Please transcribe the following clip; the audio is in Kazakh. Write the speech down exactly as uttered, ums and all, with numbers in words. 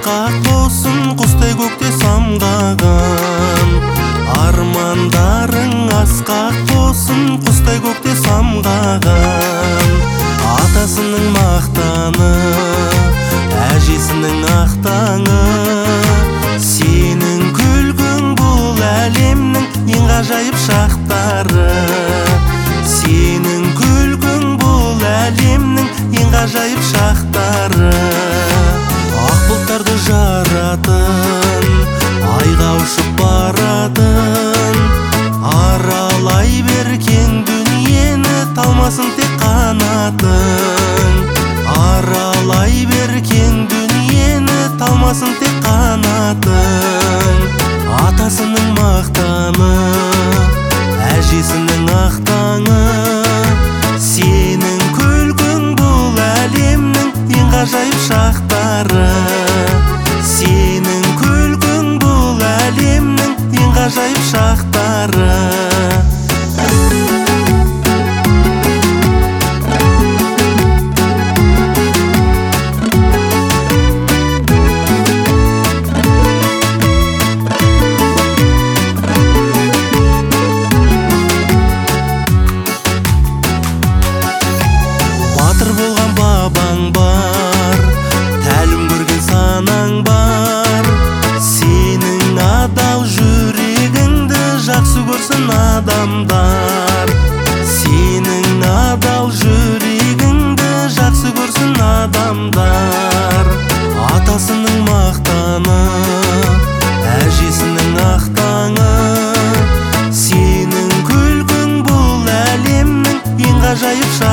асқақ болсын, құстай көкте самғаған. Армандарың асқақ болсын, құстай көкте самғаған. Атасының мақтаны, әжесінің ақтаңы. Сенің күлгің бұл әлемнің ең ғажайып шақтары. Сенің күлгің бұл әлемнің ең ғажайып шақтары. Ақ бұлттарды жаратын, айға ұшып баратын. Аралай бер кең дүниені, талмасын тек қанатың. Аралай бер кең дүниені, талмасын тек қанатың. Атасының мақтаны, әжесінің ақтаңы. Сенің күлгің бұл әлемнің ең ғажайып шақтары. Сенің күлгің бұл әлемнің ең ғажайып шақтары. Батыр болған бабаң бар, тәлім көрген санаң бар. Сенің адал жүрегіңді жақсы көрсін адамдар. Сенің адал жүрегіңді жақсы көрсін адамдар. Атасының мақтаны, әжесінің ақтаңы. Сенің күлгің бұл әлемнің ең ғажайып